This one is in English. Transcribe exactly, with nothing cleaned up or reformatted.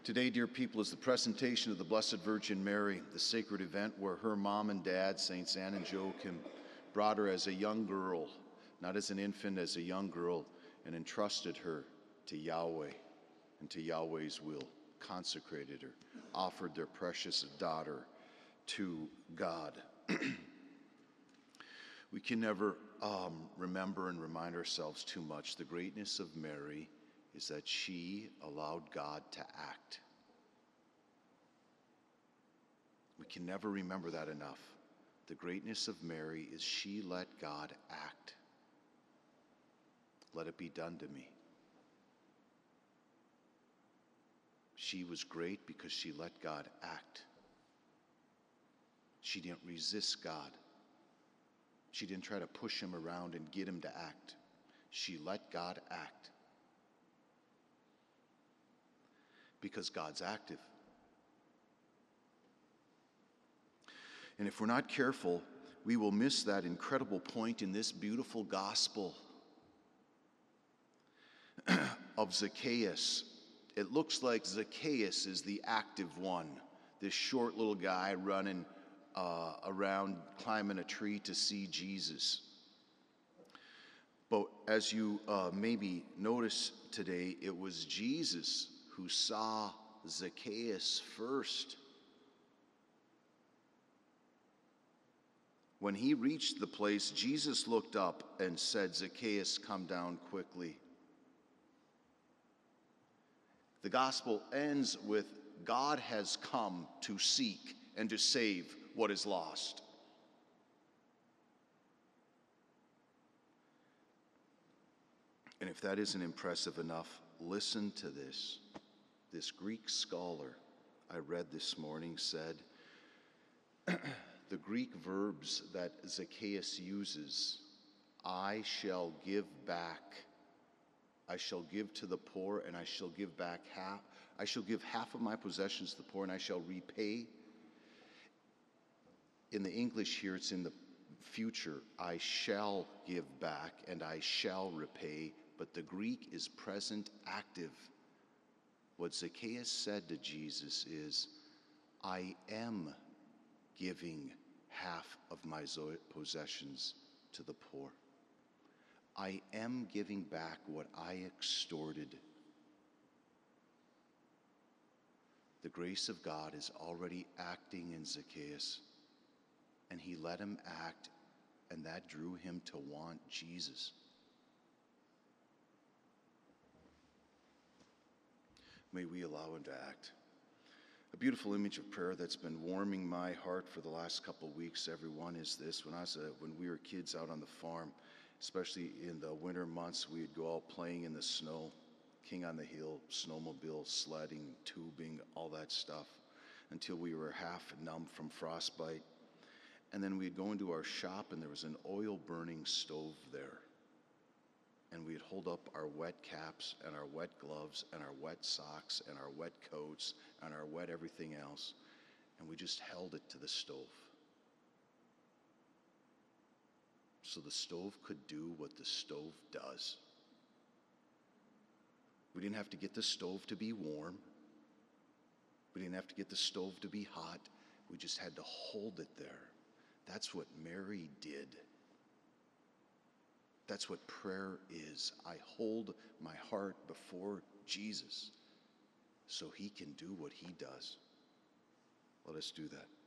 Today, dear people, is the presentation of the Blessed Virgin Mary, the sacred event where her mom and dad, Saints Anne and Joachim, brought her as a young girl, not as an infant, as a young girl, and entrusted her to Yahweh and to Yahweh's will, consecrated her, offered their precious daughter to God. We can never um, remember and remind ourselves too much. The greatness of Mary is that she allowed God to act. We can never remember that enough. The greatness of Mary is she let God act. Let it be done to me. She was great because she let God act. She didn't resist God. She didn't try to push him around and get him to act. She let God act. Because God's active. And if we're not careful, we will miss that incredible point in this beautiful gospel of Zacchaeus. It looks like Zacchaeus is the active one, this short little guy running uh, around climbing a tree to see Jesus. But as you uh, maybe notice today, it was Jesus who saw Zacchaeus first. When he reached the place, Jesus looked up and said, "Zacchaeus, come down quickly." The gospel ends with, God has come to seek and to save what is lost. And if that isn't impressive enough, listen to this. This Greek scholar I read this morning said, the Greek verbs that Zacchaeus uses, I shall give back, I shall give to the poor, and I shall give back half, I shall give half of my possessions to the poor, and I shall repay. In the English here, it's in the future, I shall give back, and I shall repay, but the Greek is present active. What Zacchaeus said to Jesus is, I am giving half of my possessions to the poor. I am giving back what I extorted. The grace of God is already acting in Zacchaeus, and he let him act, and that drew him to want Jesus. May we allow him to act. A beautiful image of prayer that's been warming my heart for the last couple of weeks, everyone, is this. When I was a, when we were kids out on the farm, especially in the winter months, we'd go out playing in the snow, King on the Hill, snowmobile, sledding, tubing, all that stuff, until we were half numb from frostbite. And then we'd go into our shop, and there was an oil-burning stove there. And we'd hold up our wet caps and our wet gloves and our wet socks and our wet coats and our wet everything else, and we just held it to the stove. So the stove could do what the stove does. We didn't have to get the stove to be warm. We didn't have to get the stove to be hot. We just had to hold it there. That's what Mary did. That's what prayer is. I hold my heart before Jesus so he can do what he does. Let us do that.